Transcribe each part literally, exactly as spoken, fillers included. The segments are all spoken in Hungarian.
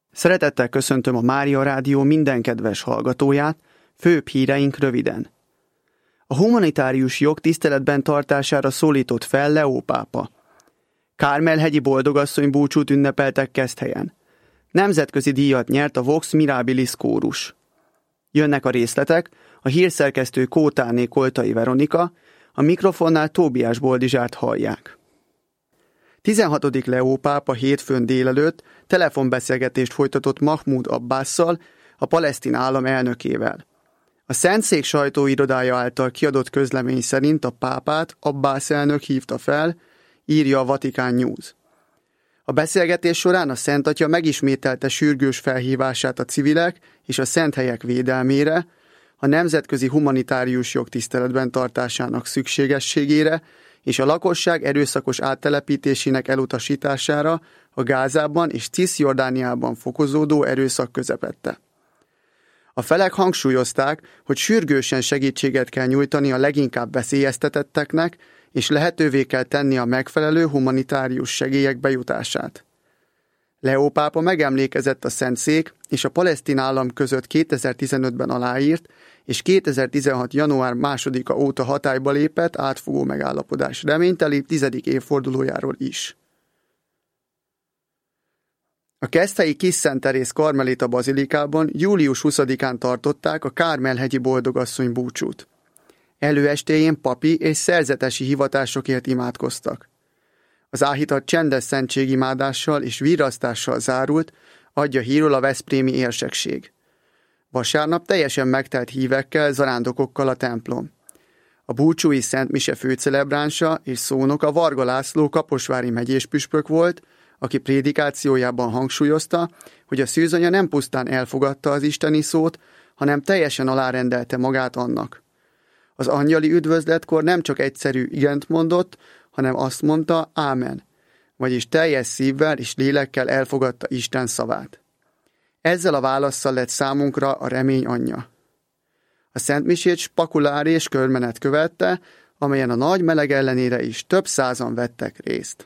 Szeretettel köszöntöm a Mária Rádió minden kedves hallgatóját, főbb híreink röviden. A humanitárius jog tiszteletben tartására szólított fel Leó pápa. Kármel-hegyi boldogasszony búcsút ünnepeltek Keszthelyen. Nemzetközi díjat nyert a Vox Mirabilis kórus. Jönnek a részletek, a hírszerkesztő Kótáné Koltai Veronika, a mikrofonnál Tóbiás Boldizsárt hallják. tizenhatodik Leó pápa hétfőn délelőtt telefonbeszélgetést folytatott Mahmud Abbásszal, a palesztin állam elnökével. A Szentszék sajtóirodája által kiadott közlemény szerint a pápát Abbász elnök hívta fel, írja a Vatikán News. A beszélgetés során a Szent Atya megismételte sürgős felhívását a civilek és a szent helyek védelmére, a nemzetközi humanitárius jog tiszteletben tartásának szükségességére és a lakosság erőszakos áttelepítésének elutasítására a Gázában és Ciszjordániában fokozódó erőszak közepette. A felek hangsúlyozták, hogy sürgősen segítséget kell nyújtani a leginkább veszélyeztetetteknek, és lehetővé kell tenni a megfelelő humanitárius segélyek bejutását. Leó pápa megemlékezett a Szentszék és a palesztin állam között kétezer-tizenötben aláírt, és kétezer-tizenhat. január másodika óta hatályba lépett átfogó megállapodás reményteli tizedik évfordulójáról is. A keszthelyi Kis Szent Teréz karmelita bazilikában július huszadikán tartották a Kármel-hegyi boldogasszony búcsút. Előestéjén papi és szerzetesi hivatásokért imádkoztak. Az áhítat csendes szentségimádással és virrasztással zárult, adja hírül a veszprémi érsekség. Vasárnap teljesen megtelt hívekkel, zarándokokkal a templom. A búcsúi Szent Mise főcelebránsa és szónoka Varga László kaposvári megyéspüspök volt, aki prédikációjában hangsúlyozta, hogy a szűzanya nem pusztán elfogadta az isteni szót, hanem teljesen alárendelte magát annak. Az angyali üdvözletkor nem csak egyszerű igent mondott, hanem azt mondta, ámen, vagyis teljes szívvel és lélekkel elfogadta Isten szavát. Ezzel a válasszal lett számunkra a remény anyja. A szentmisét spakulári és körmenet követte, amelyen a nagy meleg ellenére is több százan vettek részt.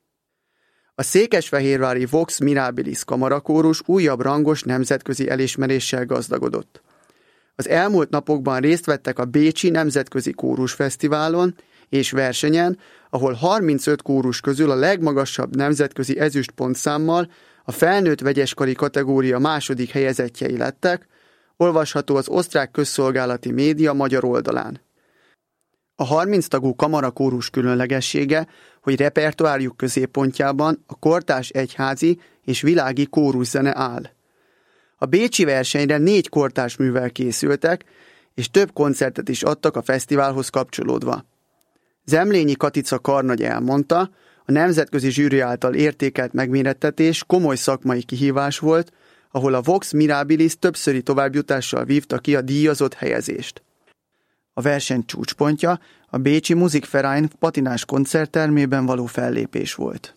A székesfehérvári Vox Mirabilis kamarakórus újabb rangos nemzetközi elismeréssel gazdagodott. Az elmúlt napokban részt vettek a Bécsi Nemzetközi Kórusfesztiválon és versenyen, ahol harmincöt kórus közül a legmagasabb nemzetközi ezüstpontszámmal a felnőtt vegyeskari kategória második helyezettjei lettek, olvasható az osztrák közszolgálati média magyar oldalán. A harminc tagú kamarakórus különlegessége, hogy repertoárjuk középpontjában a kortárs egyházi és világi kóruszene áll. A bécsi versenyre négy kortárs művel készültek, és több koncertet is adtak a fesztiválhoz kapcsolódva. Zemlényi Katica karnagy elmondta, a nemzetközi zsűri által értékelt megmérettetés komoly szakmai kihívás volt, ahol a Vox Mirabilis többszöri továbbjutással vívta ki a díjazott helyezést. A verseny csúcspontja a bécsi Musikverein patinás koncerttermében való fellépés volt.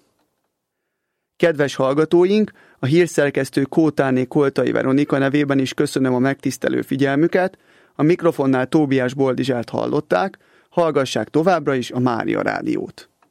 Kedves hallgatóink, a hírszerkesztő Kótáné Koltai Veronika nevében is köszönöm a megtisztelő figyelmüket, a mikrofonnál Tóbiás Boldizsárt hallották, hallgassák továbbra is a Mária Rádiót.